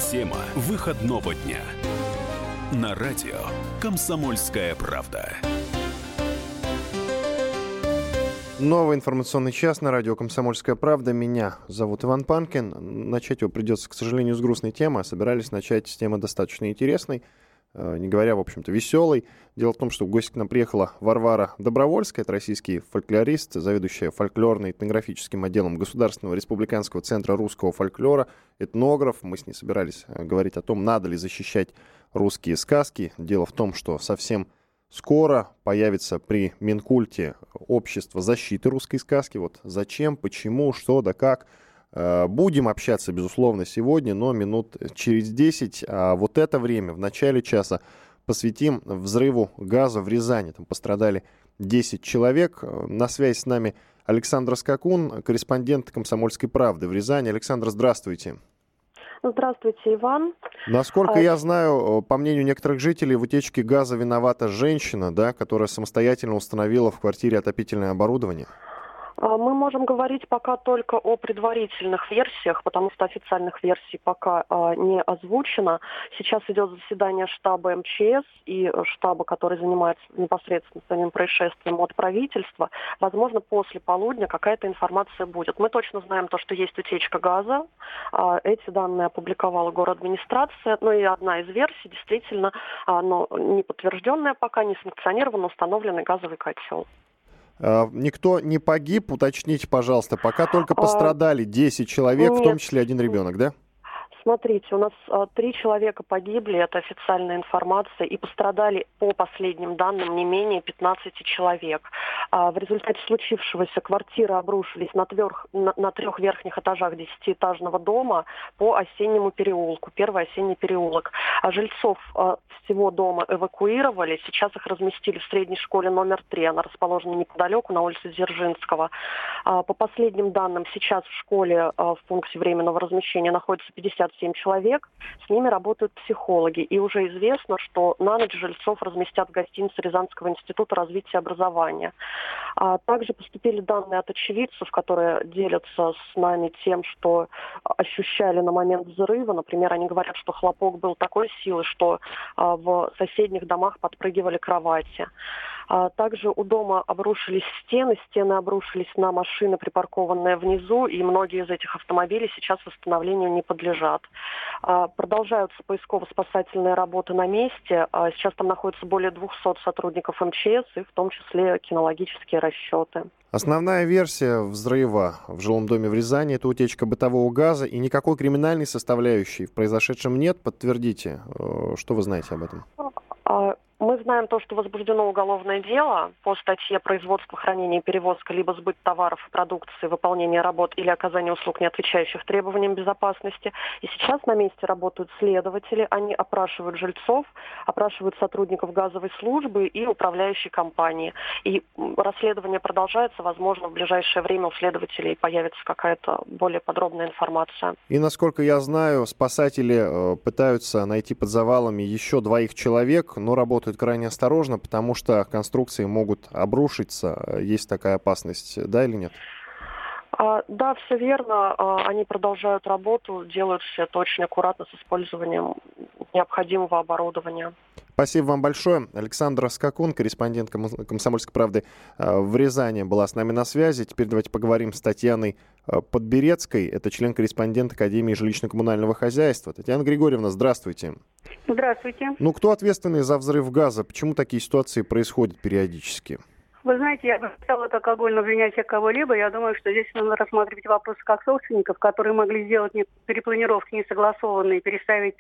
Тема выходного дня. На радио «Комсомольская правда». Новый информационный час на радио «Комсомольская правда». Меня зовут Иван Панкин. Начать его придется, к сожалению, с грустной темы. Собирались начать с темы достаточно интересной, не говоря, в общем-то, веселой. Дело в том, что в гости к нам приехала Варвара Добровольская, это российский фольклорист, заведующая фольклорно-этнографическим отделом Государственного республиканского центра русского фольклора, этнограф. Мы с ней собирались говорить о том, надо ли защищать русские сказки. Дело в том, что совсем скоро появится при Минкульте общество защиты русской сказки. Вот зачем, почему, что да как. Будем общаться, безусловно, сегодня, но минут через 10. А вот это время, в начале часа, посвятим взрыву газа в Рязани. Там пострадали 10 человек. На связи с нами Александр Скакун, корреспондент «Комсомольской правды» в Рязани. Александр, здравствуйте. Здравствуйте, Иван. Насколько я знаю, по мнению некоторых жителей, в утечке газа виновата женщина, да, которая самостоятельно установила в квартире отопительное оборудование. Мы можем говорить пока только о предварительных версиях, потому что официальных версий пока не озвучено. Сейчас идет заседание штаба МЧС и штаба, который занимается непосредственно самим происшествием от правительства. Возможно, после полудня какая-то информация будет. Мы точно знаем то, что есть утечка газа. Эти данные опубликовала городадминистрация. Ну и одна из версий, действительно, но не подтвержденная пока, не санкционированно установленный газовый котел. Никто не погиб, уточните, пожалуйста. Пока только пострадали 10 человек, в том числе один ребенок, да? Смотрите, у нас 3 человека погибли, это официальная информация, и пострадали, по последним данным, не менее 15 человек. В результате случившегося квартиры обрушились на 3 верхних этажах 10-этажного дома по Осеннему переулку, первый Осенний переулок. Жильцов всего дома эвакуировали, сейчас их разместили в средней школе номер 3, она расположена неподалеку, на улице Дзержинского. По последним данным, сейчас в школе в пункте временного размещения находится 57 человек, с ними работают психологи. И уже известно, что на ночь жильцов разместят в гостинице Рязанского института развития и образования. Также поступили данные от очевидцев, которые делятся с нами тем, что ощущали на момент взрыва. Например, они говорят, что хлопок был такой силы, что в соседних домах подпрыгивали кровати. Также у дома обрушились стены обрушились на машины, припаркованные внизу, и многие из этих автомобилей сейчас восстановлению не подлежат. Продолжаются поисково-спасательные работы на месте. Сейчас там находится более 200 сотрудников МЧС, и в том числе кинологические расчеты. Основная версия взрыва в жилом доме в Рязани – это утечка бытового газа, и никакой криминальной составляющей в произошедшем нет. Подтвердите, что вы знаете об этом? Мы знаем то, что возбуждено уголовное дело по статье «Производство, хранение, перевозка либо сбыт товаров и продукции, выполнение работ или оказание услуг, не отвечающих требованиям безопасности». И сейчас на месте работают следователи. Они опрашивают жильцов, опрашивают сотрудников газовой службы и управляющей компании. И расследование продолжается. Возможно, в ближайшее время у следователей появится какая-то более подробная информация. И, насколько я знаю, спасатели пытаются найти под завалами еще 2 человек, но работают крайне осторожно, потому что конструкции могут обрушиться. Есть такая опасность, да или нет? Да, все верно. Они продолжают работу, делают все это очень аккуратно с использованием необходимого оборудования. Спасибо вам большое. Александр Скакун, корреспондент «Комсомольской правды» в Рязани, была с нами на связи. Теперь давайте поговорим с Татьяной Подберецкой. Это член-корреспондент Академии жилищно-коммунального хозяйства. Татьяна Григорьевна, здравствуйте. Здравствуйте. Кто ответственный за взрыв газа? Почему такие ситуации происходят периодически? Вы знаете, я бы хотела алкогольно обвинять кого-либо. Я думаю, что здесь нужно рассматривать вопросы как собственников, которые могли сделать перепланировки несогласованные, переставить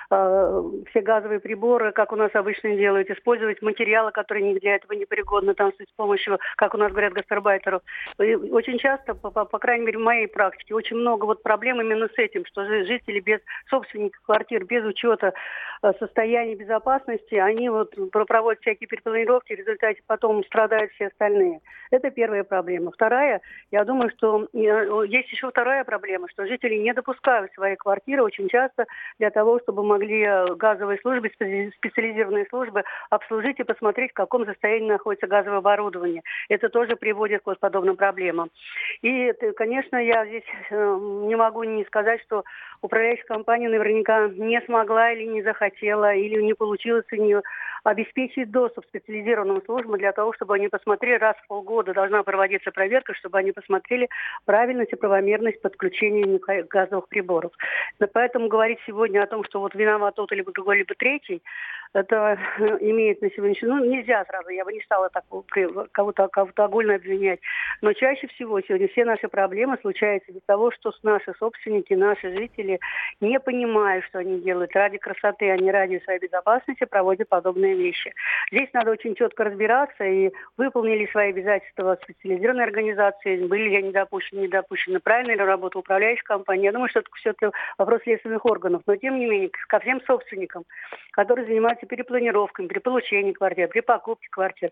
все газовые приборы, как у нас обычно делают, использовать материалы, которые не для этого не пригодны, там, с помощью, как у нас говорят, гастарбайтеров. И очень часто, по крайней мере, в моей практике, очень много проблем именно с этим, что жители без собственников квартир, без учета состоянии безопасности, они вот проводят всякие перепланировки, в результате потом страдают все остальные. Это первая проблема. Вторая, я думаю, что есть еще вторая проблема, что жители не допускают свои квартиры очень часто для того, чтобы могли газовые службы, специализированные службы обслужить и посмотреть, в каком состоянии находится газовое оборудование. Это тоже приводит к подобным проблемам. И, конечно, я здесь не могу не сказать, что управляющая компания наверняка не смогла или не захотела, или не получилось у нее обеспечить доступ специализированным службам для того, чтобы они посмотрели, раз в полгода должна проводиться проверка, чтобы они посмотрели правильность и правомерность подключения газовых приборов. Поэтому говорить сегодня о том, что вот виноват тот, либо другой, либо третий, это имеет на сегодняшний день... нельзя сразу, я бы не стала так кого-то огульно обвинять. Но чаще всего сегодня все наши проблемы случаются из-за того, что наши собственники, наши жители не понимают, что они делают ради красоты, а не ради своей безопасности, проводят подобные вещи. Здесь надо очень четко разбираться, и выполнили свои обязательства специализированные организации, были ли они допущены, не допущены, правильно ли работала управляющая компания. Я думаю, что это все-таки вопрос следственных органов. Но, тем не менее, ко всем собственникам, которые занимаются перепланировками, при получении квартир, при покупке квартир,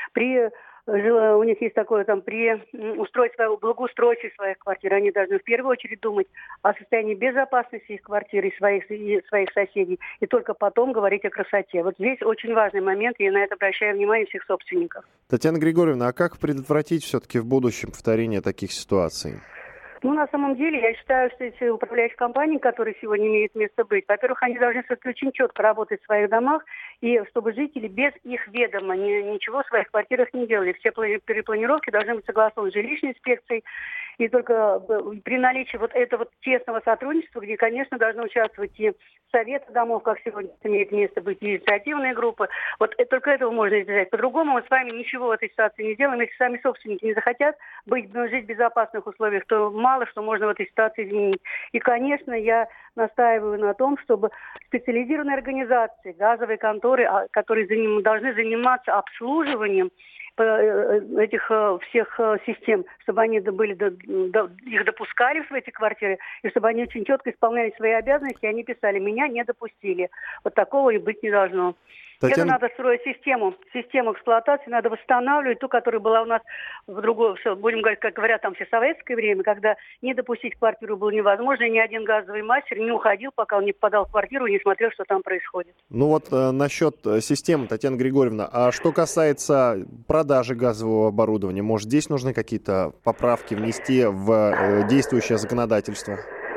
у них есть такое при благоустройстве своих квартир, они должны в первую очередь думать о состоянии безопасности их квартир и своих соседей, и только потом говорить о красоте. Вот здесь очень важный момент, и я на это обращаю внимание всех собственников. Татьяна Григорьевна, а как предотвратить все-таки в будущем повторение таких ситуаций? На самом деле, я считаю, что эти управляющие компании, которые сегодня имеют место быть, во-первых, они должны очень четко работать в своих домах, и чтобы жители без их ведома ничего в своих квартирах не делали. Все перепланировки должны быть согласованы с жилищной инспекцией, и только при наличии этого тесного сотрудничества, где, конечно, должны участвовать и советы домов, как сегодня имеет место быть, и инициативные группы. Только этого можно избежать. По-другому мы с вами ничего в этой ситуации не делаем. Если сами собственники не захотят жить в безопасных условиях, то мало что можно в этой ситуации изменить. И, конечно, я настаиваю на том, чтобы специализированные организации, газовые конторы, которые должны заниматься обслуживанием этих всех систем, чтобы они их допускали в эти квартиры, и чтобы они очень четко исполняли свои обязанности, и они писали: меня не допустили. Вот такого и быть не должно. Это надо строить систему эксплуатации, надо восстанавливать ту, которая была у нас в другое, будем говорить, как говорят там все, советское время, когда не допустить квартиру было невозможно, и ни один газовый мастер не уходил, пока он не попадал в квартиру и не смотрел, что там происходит. Насчет системы, Татьяна Григорьевна, а что касается продажи газового оборудования, может, здесь нужны какие-то поправки внести в действующее законодательство?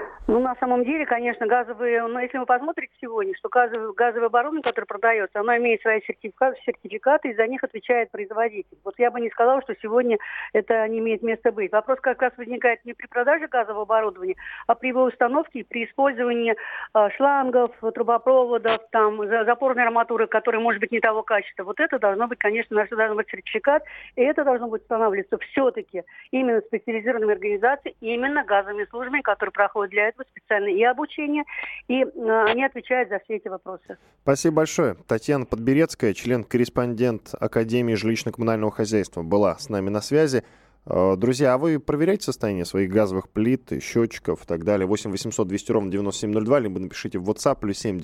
На самом деле, конечно, если вы посмотрите сегодня, что газовое оборудование, которое продается, оно имеет свои сертификаты, и за них отвечает производитель. Вот я бы не сказала, что сегодня это не имеет места быть. Вопрос как раз возникает не при продаже газового оборудования, а при его установке и при использовании шлангов, трубопроводов, запорной арматуры, которая может быть не того качества. Вот это должно быть, конечно, должен быть сертификат, и это должно быть устанавливаться все-таки именно специализированными организациями, именно газовыми службами, которые проходят для этого специальное и обучение, и они отвечают за все эти вопросы. Спасибо большое. Татьяна Подберецкая, член-корреспондент Академии жилищно-коммунального хозяйства, была с нами на связи. Друзья, а вы проверяете состояние своих газовых плит, счетчиков и так далее? 8 800 200 ровно 9702, либо напишите в WhatsApp, +7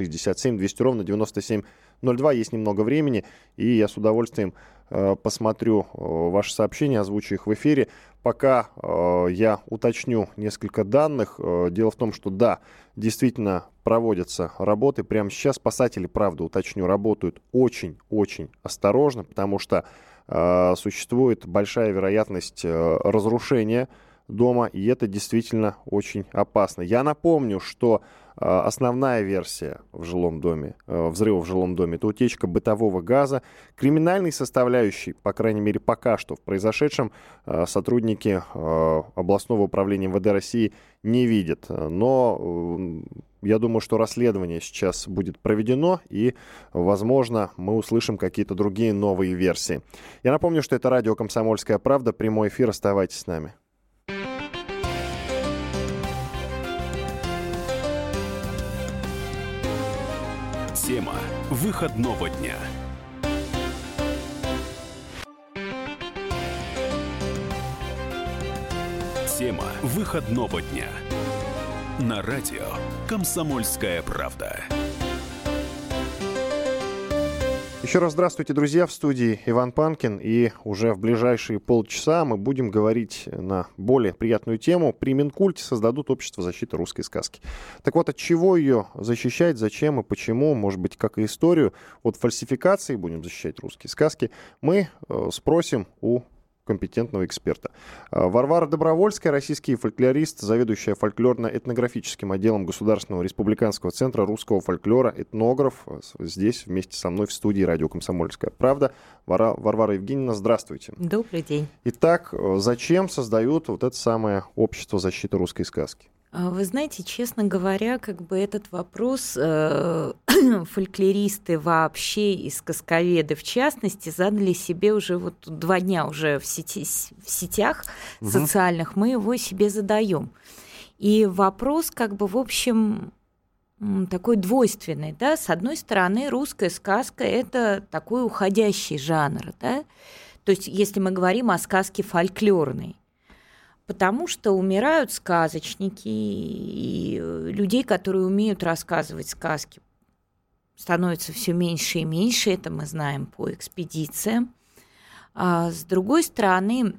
967 200 ровно 9702. Есть немного времени, и я с удовольствием посмотрю ваши сообщения, озвучу их в эфире. Пока я уточню несколько данных. Дело в том, что да, действительно проводятся работы. Прямо сейчас спасатели, правда, уточню, работают очень-очень осторожно, потому что существует большая вероятность разрушения дома, и это действительно очень опасно. Я напомню, что основная версия в жилом доме, взрыва в жилом доме, это утечка бытового газа. Криминальной составляющей, по крайней мере, пока что в произошедшем сотрудники областного управления МВД России не видят. Но я думаю, что расследование сейчас будет проведено, и, возможно, мы услышим какие-то другие новые версии. Я напомню, что это радио «Комсомольская правда», прямой эфир, оставайтесь с нами. Тема выходного дня. Тема выходного дня. На радио «Комсомольская правда». Еще раз здравствуйте, друзья, в студии Иван Панкин, и уже в ближайшие полчаса мы будем говорить на более приятную тему. При Минкульте создадут общество защиты русской сказки. Так вот, от чего ее защищать, зачем и почему, может быть, как и историю, от фальсификации будем защищать русские сказки, мы спросим у компетентного эксперта. Варвара Добровольская, российский фольклорист, заведующая фольклорно-этнографическим отделом Государственного республиканского центра русского фольклора, этнограф, здесь вместе со мной в студии радио «Комсомольская правда». Варвара Евгеньевна, здравствуйте. Добрый день. Итак, зачем создают вот это самое общество защиты русской сказки? Вы знаете, честно говоря, этот вопрос фольклористы вообще и сказковеды в частности задали себе уже 2 дня уже в сетях социальных, мы его себе задаем. И вопрос в общем такой двойственный, да, с одной стороны, русская сказка – это такой уходящий жанр, да, то есть если мы говорим о сказке фольклорной, потому что умирают сказочники, и людей, которые умеют рассказывать сказки, становится все меньше и меньше, это мы знаем по экспедициям. А с другой стороны,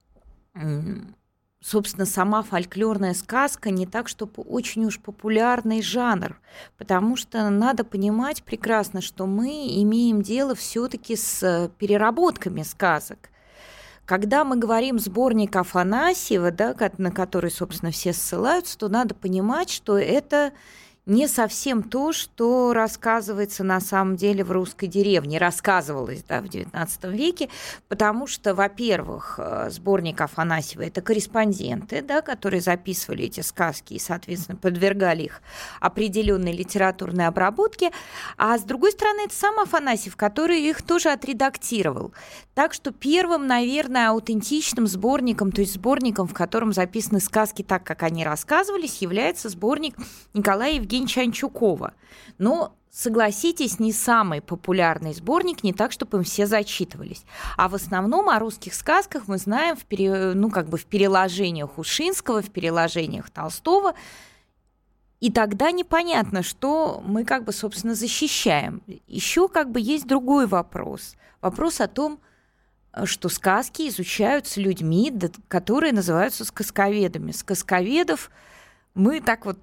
собственно, сама фольклорная сказка не так, чтобы очень уж популярный жанр, потому что надо понимать прекрасно, что мы имеем дело все-таки с переработками сказок. Когда мы говорим сборник Афанасьева, да, на который, собственно, все ссылаются, то надо понимать, что это не совсем то, что рассказывается на самом деле в русской деревне, рассказывалось, да, в XIX веке, потому что, во-первых, сборник Афанасьева – это корреспонденты, да, которые записывали эти сказки и, соответственно, подвергали их определенной литературной обработке, а с другой стороны, это сам Афанасьев, который их тоже отредактировал. Так что первым, наверное, аутентичным сборником, то есть сборником, в котором записаны сказки так, как они рассказывались, является сборник Николая Евгеньевича Анчукова. Но, согласитесь, не самый популярный сборник, не так, чтобы им все зачитывались. А в основном о русских сказках мы знаем в переложениях Ушинского, в переложениях Толстого. И тогда непонятно, что мы собственно, защищаем. Еще есть другой вопрос. Вопрос о том, что сказки изучаются людьми, которые называются сказковедами. Сказковедов мы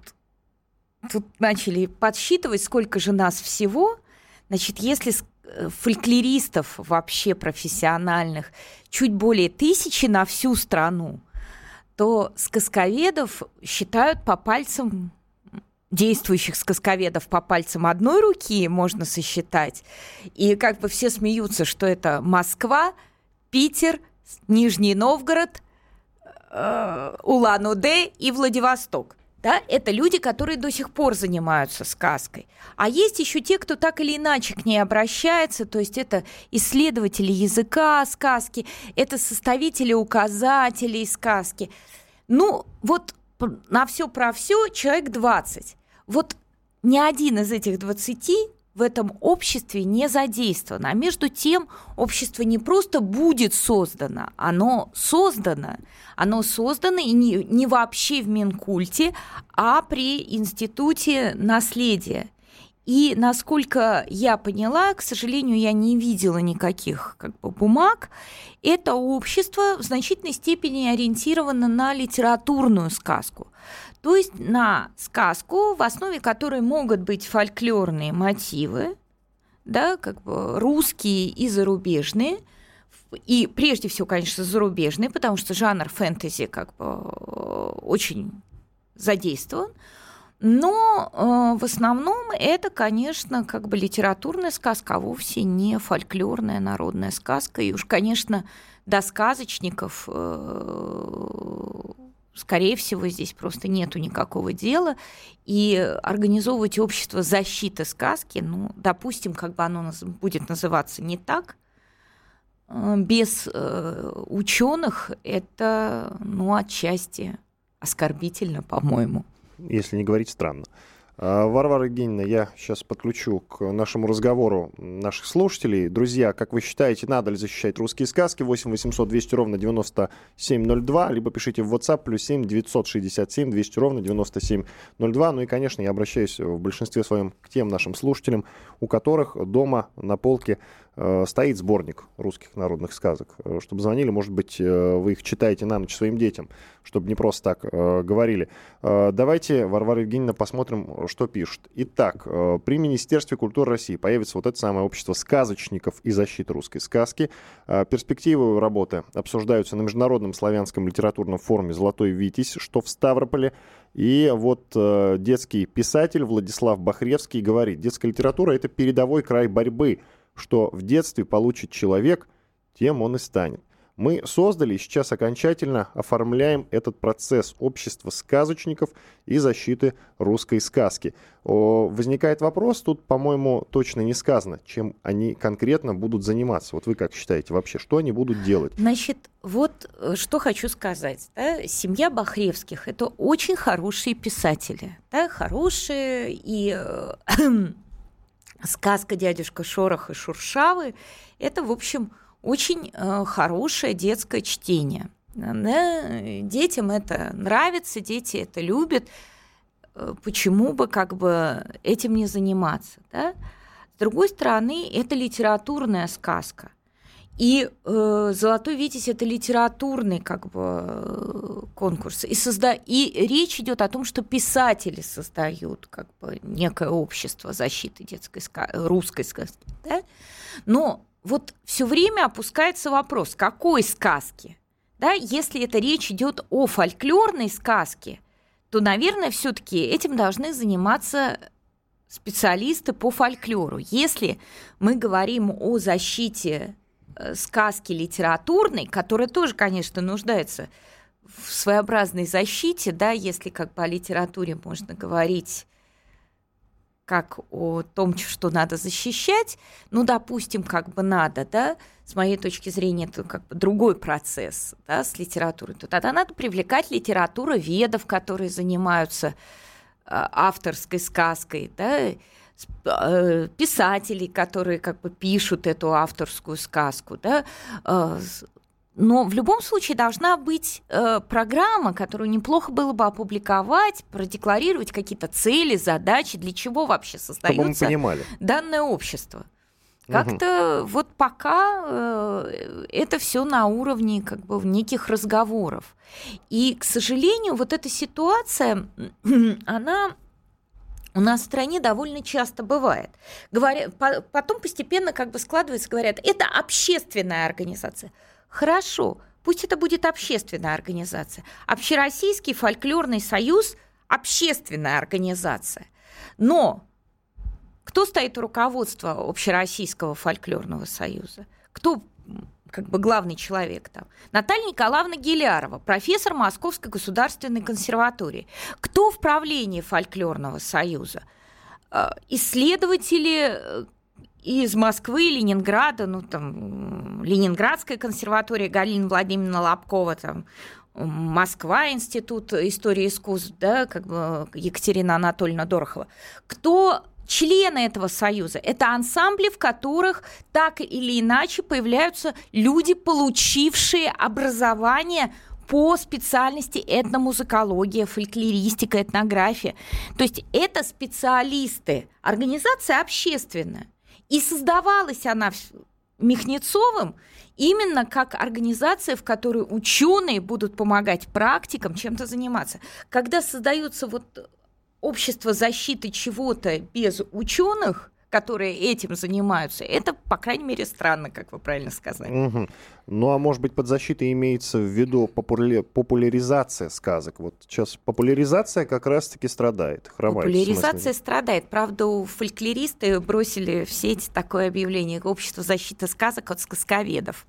тут начали подсчитывать, сколько же нас всего. Значит, если фольклористов вообще профессиональных чуть более 1000 на всю страну, то сказковедов считают по пальцам, действующих сказковедов по пальцам одной руки можно сосчитать. И все смеются, что это Москва, Питер, Нижний Новгород, Улан-Удэ и Владивосток. Да, это люди, которые до сих пор занимаются сказкой. А есть еще те, кто так или иначе к ней обращается, то есть это исследователи языка сказки, это составители указателей сказки. На все про все человек 20. Ни один из этих 20 в этом обществе не задействован. А между тем общество не просто будет создано, оно создано и не вообще в Минкульте, а при Институте наследия. И, насколько я поняла, к сожалению, я не видела никаких бумаг, это общество в значительной степени ориентировано на литературную сказку. То есть на сказку, в основе которой могут быть фольклорные мотивы, да, русские и зарубежные, и прежде всего, конечно, зарубежные, потому что жанр фэнтези очень задействован, но в основном это, конечно, литературная сказка, а вовсе не фольклорная народная сказка, и уж, конечно, до сказочников скорее всего, здесь просто нету никакого дела. И организовывать общество защиты сказки, допустим, оно будет называться не так, без ученых, это, отчасти оскорбительно, по-моему. Если не говорить странно. Варвара Евгеньевна, я сейчас подключу к нашему разговору наших слушателей. Друзья, как вы считаете, надо ли защищать русские сказки? 8 800 200 ровно 9702, либо пишите в WhatsApp +7 967 200 ровно 9702. Ну и, конечно, я обращаюсь в большинстве своем к тем нашим слушателям, у которых дома на полке стоит сборник русских народных сказок, чтобы звонили, может быть, вы их читаете на ночь своим детям, чтобы не просто так говорили. Давайте, Варвара Евгеньевна, посмотрим, что пишут. Итак, при Министерстве культуры России появится вот это самое общество сказочников и защиты русской сказки. Перспективы работы обсуждаются на Международном славянском литературном форуме «Золотой Витязь», что в Ставрополе. И вот детский писатель Владислав Бахревский говорит: детская литература — это передовой край борьбы. Что в детстве получит человек, тем он и станет. Мы создали и сейчас окончательно оформляем этот процесс общества сказочников и защиты русской сказки. Возникает вопрос, тут, по-моему, точно не сказано, чем они конкретно будут заниматься. Вот вы как считаете вообще, что они будут делать? Значит, вот что хочу сказать. Да? Семья Бахревских – это очень хорошие писатели. Да? Хорошие и... Сказка «Дядюшка Шорох и Шуршавы» – это, в общем, очень хорошее детское чтение. Да? Детям это нравится, дети это любят. Почему бы этим не заниматься? Да? С другой стороны, это литературная сказка. И «Золотой Витязь» – это литературный конкурс. И речь идет о том, что писатели создают некое общество защиты русской сказки. Да? Но вот все время опускается вопрос, какой сказки? Да? Если это речь идет о фольклорной сказке, то, наверное, все-таки этим должны заниматься специалисты по фольклору. Если мы говорим о защите сказки литературной, которая тоже, конечно, нуждается в своеобразной защите, да, если о литературе можно говорить как о том, что надо защищать, допустим, надо, да, с моей точки зрения, это другой процесс, да, с литературой, то тогда надо привлекать литературоведов, которые занимаются авторской сказкой, да, писателей, которые пишут эту авторскую сказку, да, но в любом случае должна быть программа, которую неплохо было бы опубликовать, продекларировать какие-то цели, задачи, для чего вообще создается данное общество. Как-то вот пока это все на уровне неких разговоров. И, к сожалению, вот эта ситуация, она у нас в стране довольно часто бывает. Потом постепенно складывается, говорят, это общественная организация. Хорошо, пусть это будет общественная организация. Общероссийский фольклорный союз – общественная организация. Но кто стоит у руководства Общероссийского фольклорного союза? Кто главный человек там? Наталья Николаевна Гилярова, профессор Московской государственной консерватории. Кто в правлении фольклорного союза? Исследователи из Москвы, Ленинграда, Ленинградская консерватория, Галина Владимировна Лобкова, Москва, Институт истории искусств, да, Екатерина Анатольевна Дорохова. Кто члены этого союза? Это ансамбли, в которых так или иначе появляются люди, получившие образование по специальности этномузыкология, фольклористика, этнография. То есть это специалисты. Организация общественная. И создавалась она Михнецовым именно как организация, в которой ученые будут помогать практикам чем-то заниматься. Когда создается общество защиты чего-то без ученых, которые этим занимаются, это, по крайней мере, странно, как вы правильно сказали. Угу. Ну, а может быть, под защитой имеется в виду популяризация сказок? Вот сейчас популяризация как раз-таки страдает. Популяризация страдает. Правда, у фольклористы бросили в сеть такое объявление: «Общество защиты сказок от сказковедов».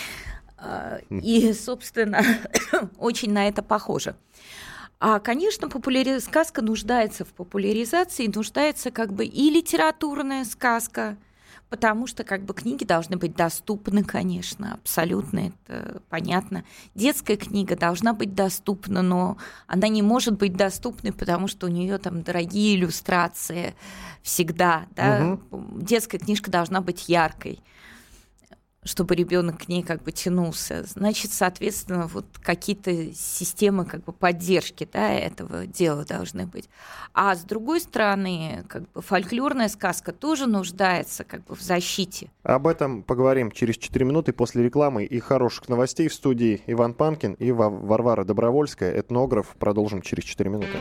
И, собственно, очень на это похоже. А, конечно, сказка нуждается в популяризации, нуждается и литературная сказка, потому что книги должны быть доступны, конечно, абсолютно, это понятно. Детская книга должна быть доступна, но она не может быть доступной, потому что у нее дорогие иллюстрации всегда. Да? Детская книжка должна быть яркой. чтобы ребенок к ней как бы тянулся, значит, соответственно, вот какие-то системы как бы поддержки, да, этого дела должны быть. А с другой стороны, как бы фольклорная сказка тоже нуждается как бы в защите. Об этом поговорим через 4 минуты после рекламы и хороших новостей. В студии Иван Панкин и Варвара Добровольская, этнограф. Продолжим через 4 минуты.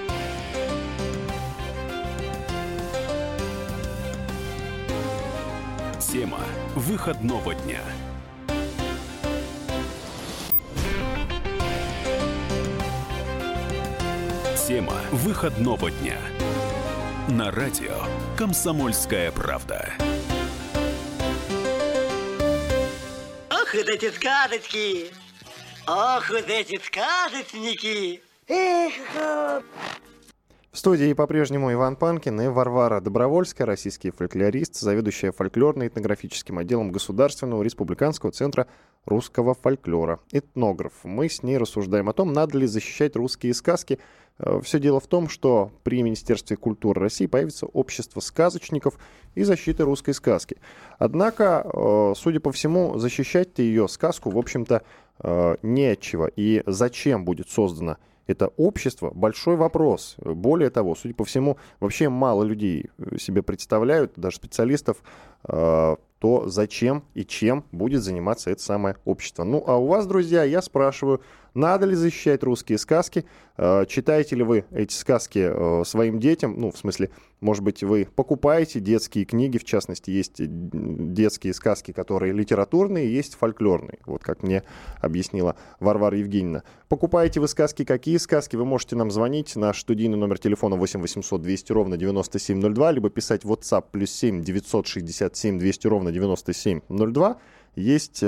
Тема выходного дня. Тема выходного дня. На радио «Комсомольская правда». Ох, вот эти сказочки! Ох, вот эти сказочники! Эх! В студии по-прежнему Иван Панкин и Варвара Добровольская, российский фольклорист, заведующая фольклорно-этнографическим отделом Государственного республиканского центра русского фольклора, этнограф. Мы с ней рассуждаем о том, надо ли защищать русские сказки. Все дело в том, что при Министерстве культуры России появится общество сказочников и защиты русской сказки. Однако, судя по всему, защищать-то ее сказку, в общем-то, нечего. И зачем будет создано это общество — большой вопрос. Более того, судя по всему, вообще мало людей себе представляют, даже специалистов, то зачем и чем будет заниматься это самое общество. Ну, а у вас, друзья, я спрашиваю, надо ли защищать русские сказки? Читаете ли вы эти сказки своим детям? Ну, в смысле, может быть, вы покупаете детские книги, в частности, есть детские сказки, которые литературные, есть фольклорные, вот как мне объяснила Варвара Евгеньевна. Покупаете вы сказки, какие сказки? Вы можете нам звонить, наш студийный номер телефона 8 800 200 ровно 9702, либо писать в WhatsApp +7 967 200 ровно 9702. Есть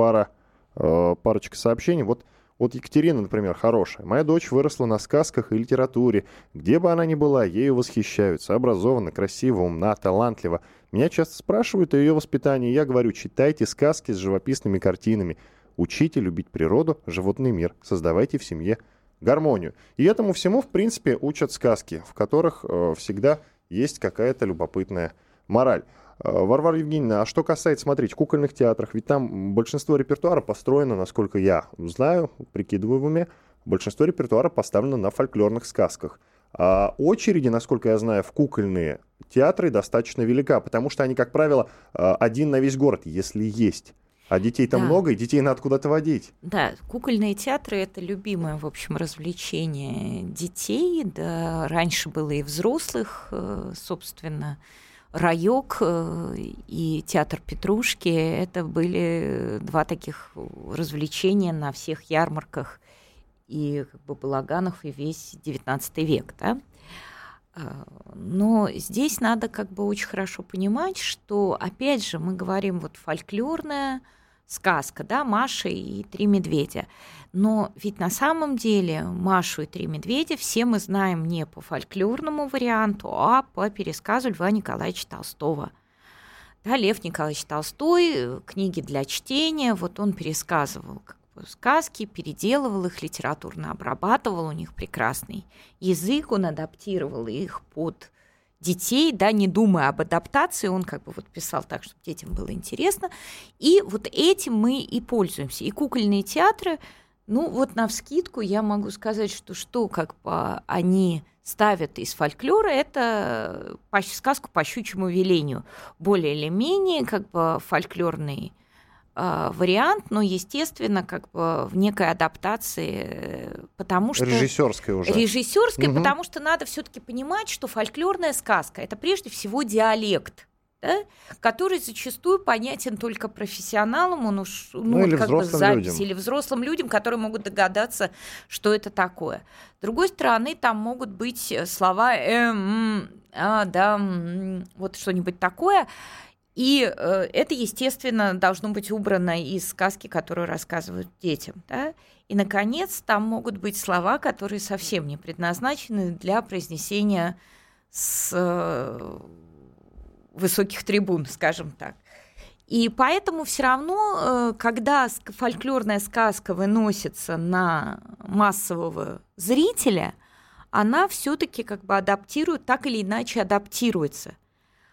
парочка сообщений. Вот Екатерина, например, хорошая. Моя дочь выросла на сказках и литературе. Где бы она ни была, ею восхищаются. Образована, красива, умна, талантлива. Меня часто спрашивают о ее воспитании. Я говорю, читайте сказки с живописными картинами. Учите любить природу, животный мир. Создавайте в семье гармонию. И этому всему, в принципе, учат сказки, в которых всегда есть какая-то любопытная мораль. Варвара Евгеньевна, а что касается, смотрите, кукольных театров, ведь там большинство репертуара построено, насколько я знаю, прикидываю в уме, большинство репертуара поставлено на фольклорных сказках. А очереди, насколько я знаю, в кукольные театры достаточно велика, потому что они, как правило, один на весь город, если есть. А детей-то много, и детей надо куда-то водить. Да, кукольные театры — это любимое, в общем, развлечение детей. Да, раньше было и взрослых, собственно. Раёк и театр Петрушки — это были два таких развлечения на всех ярмарках и как бы балаганах и весь XIX век. Да? Но здесь надо как бы очень хорошо понимать, что, опять же, мы говорим вот фольклорная сказка, да, Маша и три медведя. Но ведь на самом деле Машу и три медведя все мы знаем не по фольклорному варианту, а по пересказу Льва Николаевича Толстого. Да, Лев Николаевич Толстой, книги для чтения, вот он пересказывал как бы сказки, переделывал их, литературно обрабатывал, у них прекрасный язык, он адаптировал их под детей, да, не думая об адаптации, он как бы вот писал так, чтобы детям было интересно, и вот этим мы и пользуемся. И кукольные театры, ну вот навскидку я могу сказать, что как бы они ставят из фольклора, это сказку по щучьему велению, более или менее как бы фольклорный вариант, но, естественно, как бы в некой адаптации, потому что... Режиссерская уже. Режиссерская, потому что надо все-таки понимать, что фольклорная сказка — это прежде всего диалект, да, который зачастую понятен только профессионалам, он уж, или как бы запись, людям. или взрослым людям, которые могут догадаться, что это такое. С другой стороны, там могут быть слова вот что-нибудь такое. И это, естественно, должно быть убрано из сказки, которую рассказывают детям. Да? И, наконец, там могут быть слова, которые совсем не предназначены для произнесения с высоких трибун, скажем так. И поэтому все равно, когда фольклорная сказка выносится на массового зрителя, она все-таки как бы адаптирует, так или иначе адаптируется.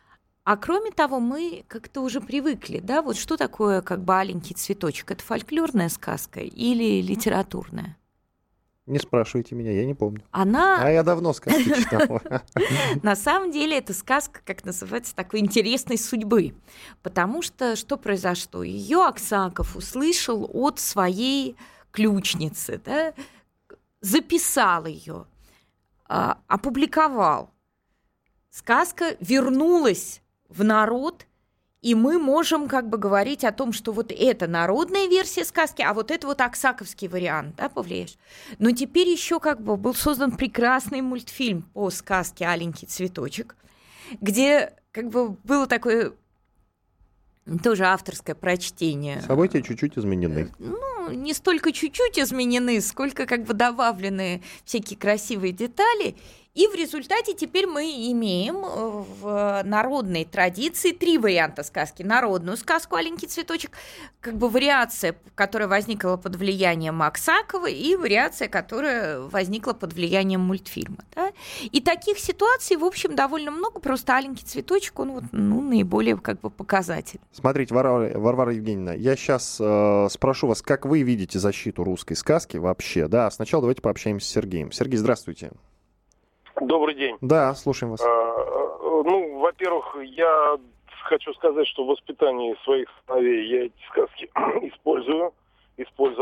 А кроме того, мы как-то уже привыкли, да, вот что такое как бы «Аленький цветочек»? Это фольклорная сказка или литературная? Не спрашивайте меня, я не помню. Она... А я давно сказки читал. На самом деле это сказка, как называется, такой интересной судьбы. Потому что что произошло? Ее Аксаков услышал от своей ключницы, да, записал ее, опубликовал. Сказка вернулась в народ, и мы можем как бы говорить о том, что вот это народная версия сказки, а вот это вот аксаковский вариант, да, Павлееш? Но теперь еще как бы был создан прекрасный мультфильм по сказке «Аленький цветочек», где как бы было такое тоже авторское прочтение. События чуть-чуть изменены. Ну, не столько чуть-чуть изменены, сколько как бы добавлены всякие красивые детали. И в результате теперь мы имеем в народной традиции 3 варианта сказки. Народную сказку «Аленький цветочек», как бы вариация, которая возникла под влиянием Аксакова, и вариация, которая возникла под влиянием мультфильма. Да? И таких ситуаций, в общем, довольно много, просто «Аленький цветочек», он вот, ну, наиболее как бы показательный. Смотрите, Варвара Евгеньевна, я сейчас спрошу вас, как вы видите защиту русской сказки вообще, да? Сначала давайте пообщаемся с Сергеем. Сергей, здравствуйте. Добрый день. Да, слушаем вас. Ну, во-первых, я хочу сказать, что в воспитании своих сыновей я эти сказки использую, и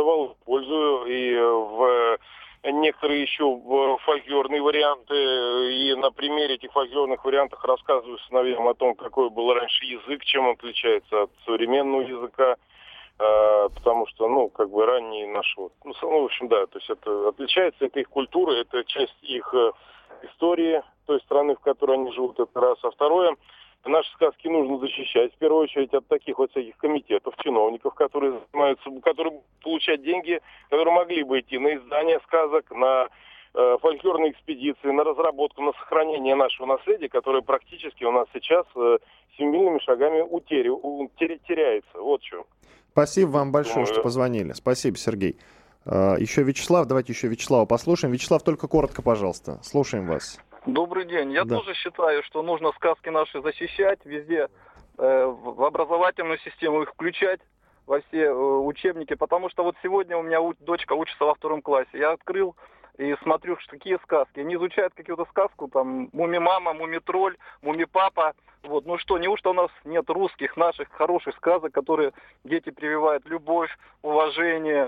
в некоторые еще фольклорные варианты, и на примере этих фольклорных вариантов рассказываю сыновьям о том, какой был раньше язык, чем он отличается от современного языка, потому что, ну, как бы ранние наши, в общем, да, то есть это отличается, это их культура, это часть их истории той страны, в которой они живут, это раз. А второе, наши сказки нужно защищать, в первую очередь, от таких вот всяких комитетов, чиновников, которые занимаются, которые получают деньги, которые могли бы идти на издание сказок, на фольклорные экспедиции, на разработку, на сохранение нашего наследия, которое практически у нас сейчас семимильными шагами теряется. Вот что. Спасибо вам большое, что позвонили. Спасибо, Сергей. Еще Вячеслав, давайте еще Вячеслава послушаем. Вячеслав, только коротко, пожалуйста. Слушаем вас. Добрый день. Я тоже считаю, что нужно сказки наши защищать везде, в образовательную систему их включать, во все учебники, потому что вот сегодня у меня дочка учится во 2 классе. Я открыл и смотрю, что какие сказки. Они изучают какую-то сказку, там, Муми-мама, Муми-тролль, Муми-папа. Вот, ну что, неужто у нас нет русских, наших, хороших сказок, которые дети прививают любовь, уважение,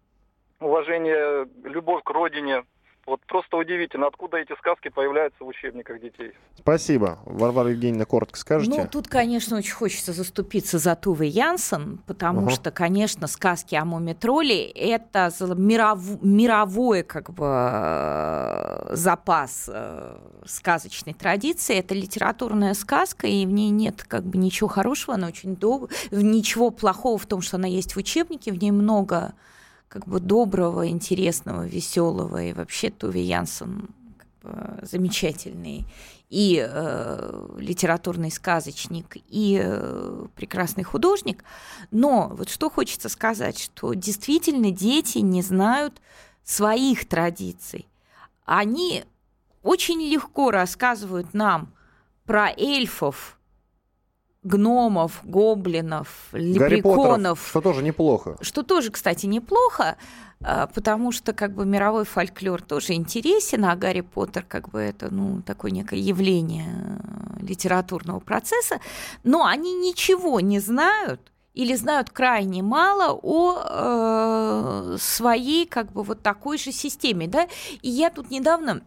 любовь к родине. Вот просто удивительно, откуда эти сказки появляются в учебниках детей. Спасибо. Варвара Евгеньевна, коротко скажете? Ну, тут, конечно, очень хочется заступиться за Туве Янсен, потому что, конечно, сказки о Муми-тролле – это мировой как бы запас сказочной традиции. Это литературная сказка, и в ней нет как бы ничего хорошего, она очень ничего плохого в том, что она есть в учебнике, в ней много как бы доброго, интересного, веселого, и вообще Туве Янсен как бы замечательный и литературный сказочник, и прекрасный художник. Но вот что хочется сказать, что действительно дети не знают своих традиций. Они очень легко рассказывают нам про эльфов, гномов, гоблинов, лепреконов. Что тоже неплохо. Что тоже, кстати, неплохо, потому что как бы мировой фольклор тоже интересен, а Гарри Поттер как бы это, ну, такое некое явление литературного процесса, но они ничего не знают или знают крайне мало о своей как бы вот такой же системе, да. И я тут недавно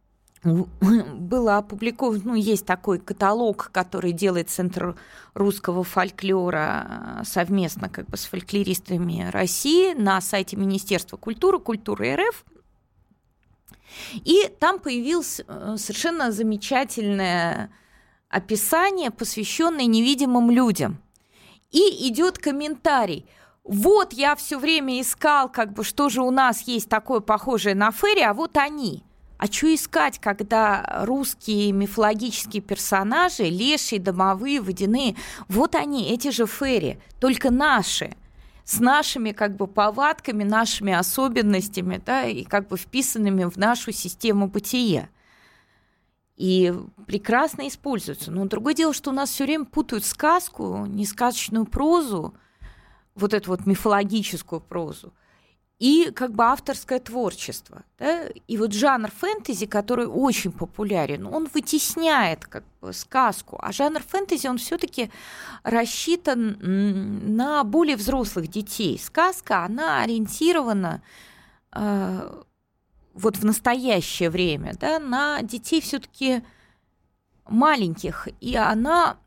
было опубликовано, ну, есть такой каталог, который делает Центр русского фольклора совместно как бы с фольклористами России на сайте Министерства культуры, Культуры РФ. И там появилось совершенно замечательное описание, посвященное невидимым людям. И идет комментарий. Вот я все время искал, как бы, что же у нас есть такое похожее на фейри, а вот они. А что искать, когда русские мифологические персонажи, лешие, домовые, водяные, вот они, эти же фейри, только наши, с нашими как бы повадками, нашими особенностями, да, и как бы вписанными в нашу систему бытия. и прекрасно используются. Но другое дело, что у нас все время путают сказку, несказочную прозу, вот эту вот мифологическую прозу, и как бы авторское творчество. Да? И вот жанр фэнтези, который очень популярен, он вытесняет как бы сказку. А жанр фэнтези, он все-таки рассчитан на более взрослых детей. Сказка, она ориентирована вот в настоящее время, да, на детей все-таки маленьких. И она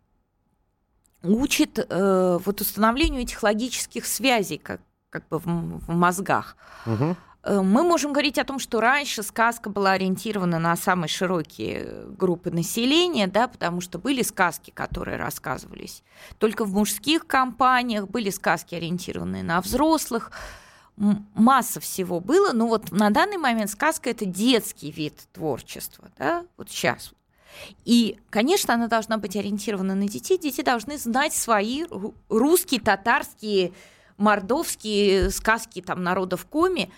учит вот установлению этих логических связей, как бы в мозгах. Угу. Мы можем говорить о том, что раньше сказка была ориентирована на самые широкие группы населения, да, потому что были сказки, которые рассказывались только в мужских компаниях, были сказки, ориентированные на взрослых. Масса всего было, но вот на данный момент сказка – это детский вид творчества, да, вот сейчас. И, конечно, она должна быть ориентирована на детей. Дети должны знать свои русские, татарские, мордовские сказки там, народов Коми.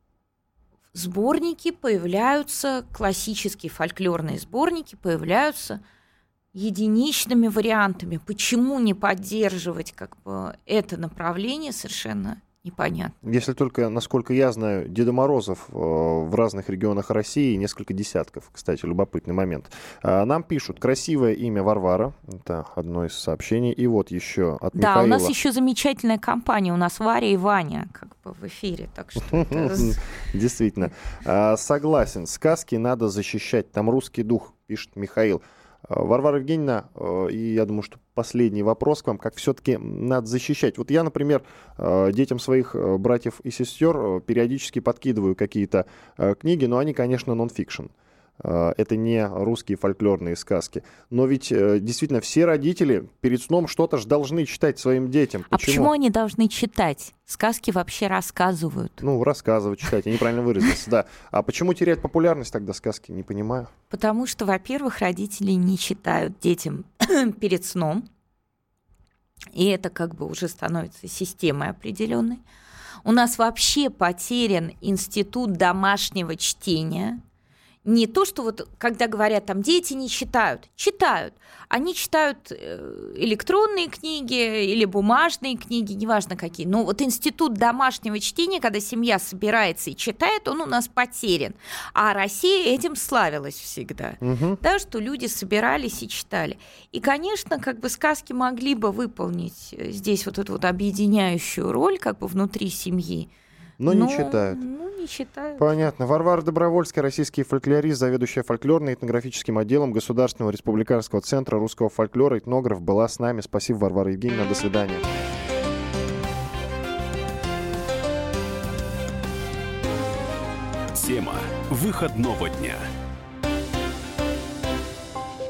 Сборники появляются, классические фольклорные сборники появляются единичными вариантами. Почему не поддерживать как бы это направление, совершенно непонятно. Если только, насколько я знаю, Деда Морозов в разных регионах России несколько десятков. Кстати, любопытный момент. Нам пишут: красивое имя Варвара. Это одно из сообщений. И вот еще от Михаила. Да, у нас еще замечательная компания. У нас Варя и Ваня как бы в эфире. Так что действительно. Согласен. Сказки надо защищать. Там русский дух, пишет Михаил. Варвара Евгеньевна, и я думаю, что последний вопрос к вам, как все-таки надо защищать. Вот я, например, детям своих братьев и сестер периодически подкидываю какие-то книги, но они, конечно, нон-фикшн. Это не русские фольклорные сказки. Но ведь действительно все родители перед сном что-то же должны читать своим детям. А почему они должны читать? Сказки вообще рассказывают. Ну, рассказывать, читать. Я неправильно выразился, да. А почему теряют популярность тогда сказки? Не понимаю. Потому что, во-первых, родители не читают детям перед сном. И это как бы уже становится системой определенной. У нас вообще потерян институт домашнего чтения. Не то, что вот, когда говорят, там, дети не читают. Читают. Они читают электронные книги или бумажные книги, неважно какие. Но вот институт домашнего чтения, когда семья собирается и читает, он у нас потерян. А Россия этим славилась всегда. Да, что люди собирались и читали. И, конечно, как бы сказки могли бы выполнить здесь вот эту вот объединяющую роль как бы внутри семьи. Но не читают. Не читают. Понятно. Варвара Добровольская, российский фольклорист, заведующая фольклорно-этнографическим отделом Государственного республиканского центра русского фольклора, этнограф, была с нами. Спасибо, Варвара Евгеньевна. До свидания. Тема выходного дня.